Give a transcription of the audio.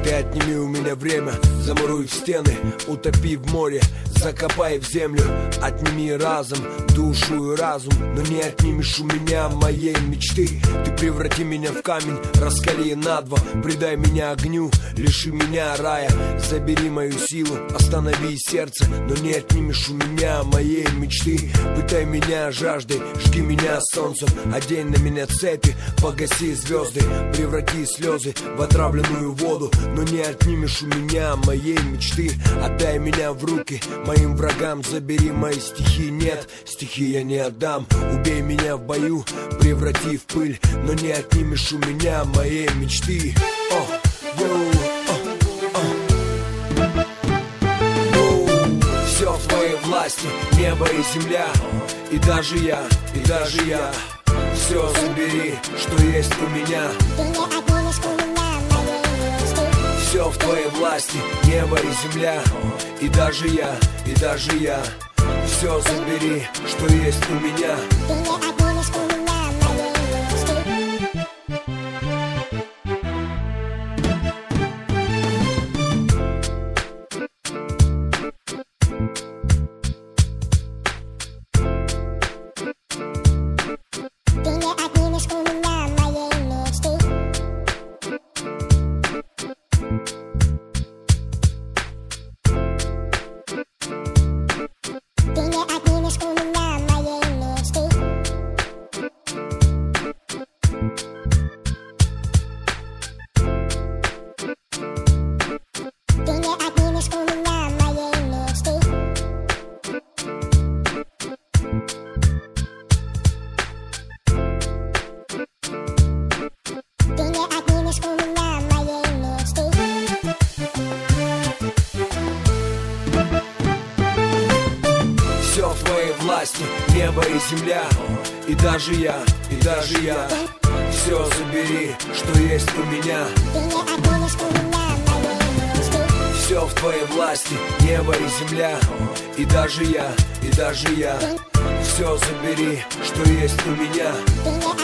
Ты отними у меня время, замуруй в стены, утопи в море, закопай в землю. Отними разом душу и разум, но не отнимешь у меня моей мечты. Ты преврати меня в камень, раскали надво, предай меня огню, лиши меня рая. Забери мою силу, останови сердце, но не отнимешь у меня моей мечты. Пытай меня жаждой, жги меня солнцем, одень на меня цепи, погаси звезды, преврати слезы в отравленную воду, но не отнимешь у меня моей мечты. Отдай меня в руки моим врагам, забери мои стихи, нет, стихи я не отдам. Убей меня в бою, преврати в пыль, но не отнимешь у меня моей мечты. Все в твоей власти, небо и земля, и даже я, и даже я. Все забери, что есть у меня. Все в твоей власти, небо и земля, и даже я, и даже я. Все забери, что есть у меня. Небо и земля, и даже я, и даже я. Все забери, что есть у меня. Все в твоей власти, небо и земля, и даже я, и даже я. Все забери, что есть у меня.